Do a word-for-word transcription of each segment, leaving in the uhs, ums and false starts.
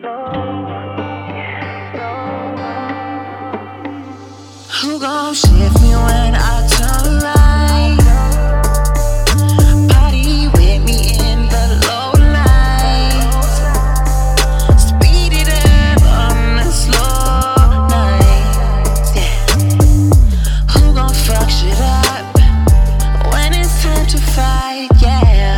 Who gon' shift me when I turn right? Party with me in the low lights. Speed it up on the slow nights. Yeah. Who gon' fuck shit up when it's time to fight? Yeah.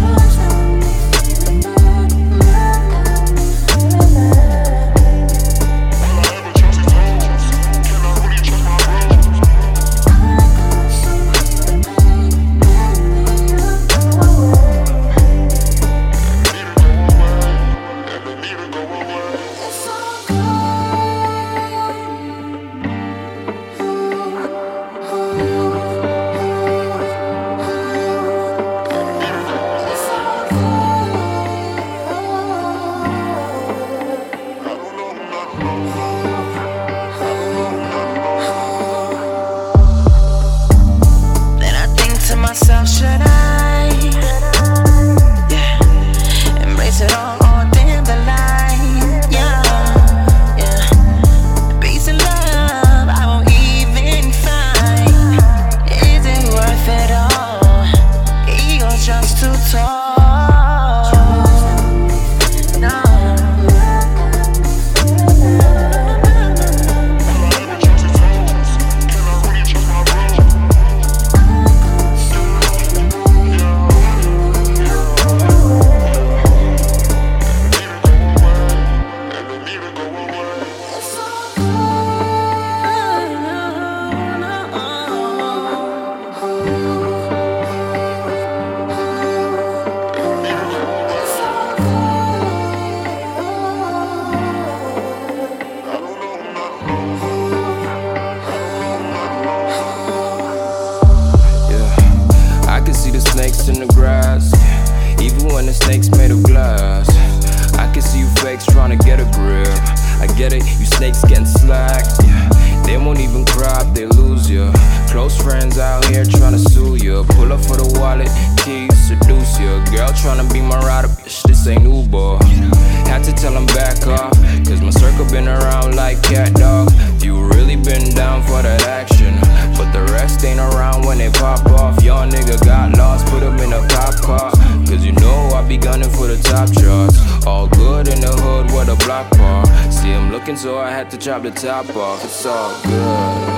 Myself, should I? Yeah, embrace it all, all damn the line. Yeah, yeah. Peace and love, I won't even find. Is it worth it all? Ego's just too tall. No. Snakes in the grass, even when the snake's made of glass. I can see you fakes trying to get a grip. I get it, you snakes getting slacked. Yeah. They won't even cry if they lose you. Close friends out here trying to sue you. Pull up for the wallet, keys, seduce you. Girl trying to be my rider, bitch, this ain't Uber. Had to tell them back off, cause my circle been around like cat dog. You really been down for that action, but the rest ain't around when they pop off. Y'all nigga got lost, put him in a cop car, cause you know I be gunning for the top charts. All good in the hood with a block bar. See him looking so I had to chop the top off. It's all good.